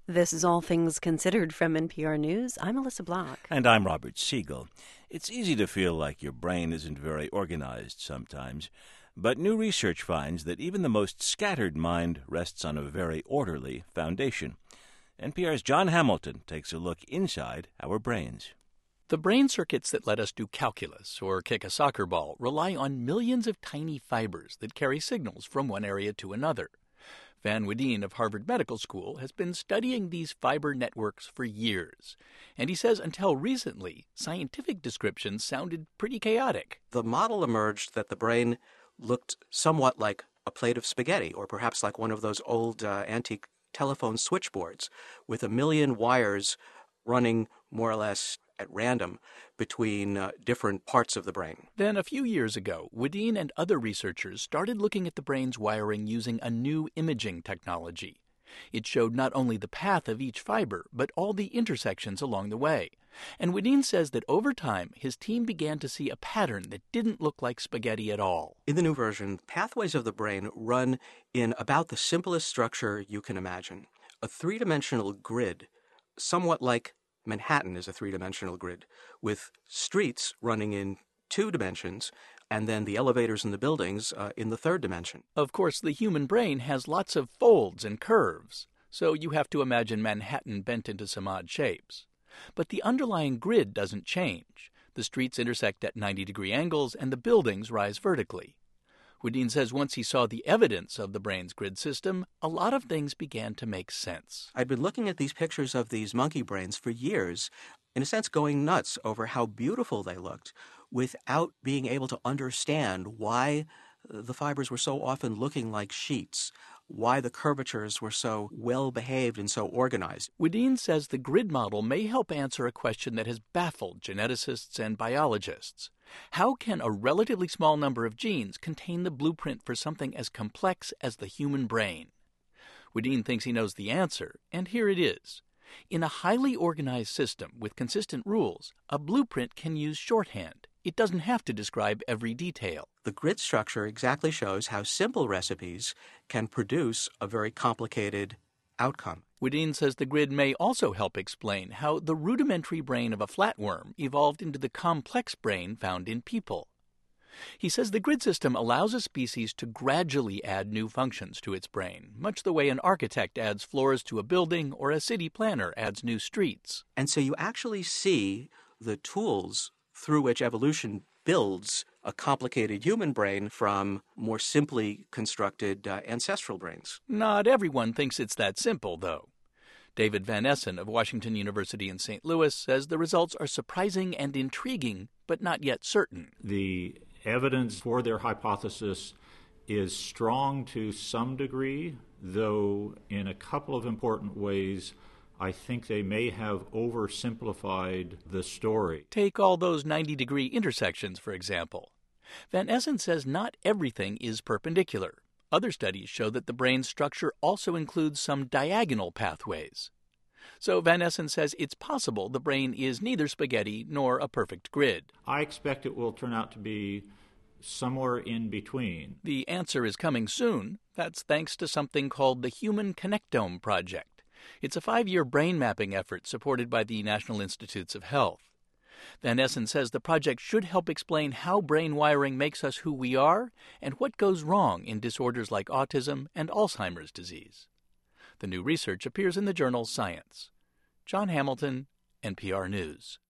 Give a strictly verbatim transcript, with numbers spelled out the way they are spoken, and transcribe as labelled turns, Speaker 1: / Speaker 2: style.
Speaker 1: This is All Things Considered from N P R News. I'm Alyssa Block.
Speaker 2: And I'm Robert Siegel. It's easy to feel like your brain isn't very organized sometimes, but new research finds that even the most scattered mind rests on a very orderly foundation. N P R's Jon Hamilton takes a look inside our brains.
Speaker 3: The brain circuits that let us do calculus or kick a soccer ball rely on millions of tiny fibers that carry signals from one area to another. Van Wedeen of Harvard Medical School has been studying these fiber networks for years, and he says until recently, scientific descriptions sounded pretty chaotic.
Speaker 4: The model emerged that the brain looked somewhat like a plate of spaghetti, or perhaps like one of those old uh, antique telephone switchboards with a million wires running more or less at random between uh, different parts of the brain.
Speaker 3: Then a few years ago, Wedeen and other researchers started looking at the brain's wiring using a new imaging technology. It showed not only the path of each fiber, but all the intersections along the way. And Wedeen says that over time, his team began to see a pattern that didn't look like spaghetti at all.
Speaker 4: In the new version, pathways of the brain run in about the simplest structure you can imagine. A three-dimensional grid, somewhat like Manhattan is a three-dimensional grid, with streets running in two dimensions, and then the elevators in the buildings uh, in the third dimension.
Speaker 3: Of course, the human brain has lots of folds and curves, so you have to imagine Manhattan bent into some odd shapes. But the underlying grid doesn't change. The streets intersect at ninety-degree angles, and the buildings rise vertically. Wedeen says once he saw the evidence of the brain's grid system, a lot of things began to make sense.
Speaker 4: I'd been looking at these pictures of these monkey brains for years, in a sense going nuts over how beautiful they looked, without being able to understand why the fibers were so often looking like sheets, why the curvatures were so well-behaved and so organized.
Speaker 3: Wedeen says the grid model may help answer a question that has baffled geneticists and biologists. How can a relatively small number of genes contain the blueprint for something as complex as the human brain? Wedeen thinks he knows the answer, and here it is. In a highly organized system with consistent rules, a blueprint can use shorthand. It doesn't have to describe every detail.
Speaker 4: The grid structure exactly shows how simple recipes can produce a very complicated outcome.
Speaker 3: Wedeen says the grid may also help explain how the rudimentary brain of a flatworm evolved into the complex brain found in people. He says the grid system allows a species to gradually add new functions to its brain, much the way an architect adds floors to a building or a city planner adds new streets.
Speaker 4: And so you actually see the tools through which evolution builds a complicated human brain from more simply constructed uh, ancestral brains.
Speaker 3: Not everyone thinks it's that simple, though. David Van Essen of Washington University in Saint Louis says the results are surprising and intriguing, but not yet certain.
Speaker 5: The evidence for their hypothesis is strong to some degree, though in a couple of important ways I think they may have oversimplified the story.
Speaker 3: Take all those ninety-degree intersections, for example. Van Essen says not everything is perpendicular. Other studies show that the brain's structure also includes some diagonal pathways. So Van Essen says it's possible the brain is neither spaghetti nor a perfect grid.
Speaker 5: I expect it will turn out to be somewhere in between.
Speaker 3: The answer is coming soon. That's thanks to something called the Human Connectome Project. It's a five-year brain mapping effort supported by the National Institutes of Health. Van Essen says the project should help explain how brain wiring makes us who we are and what goes wrong in disorders like autism and Alzheimer's disease. The new research appears in the journal Science. Jon Hamilton, N P R News.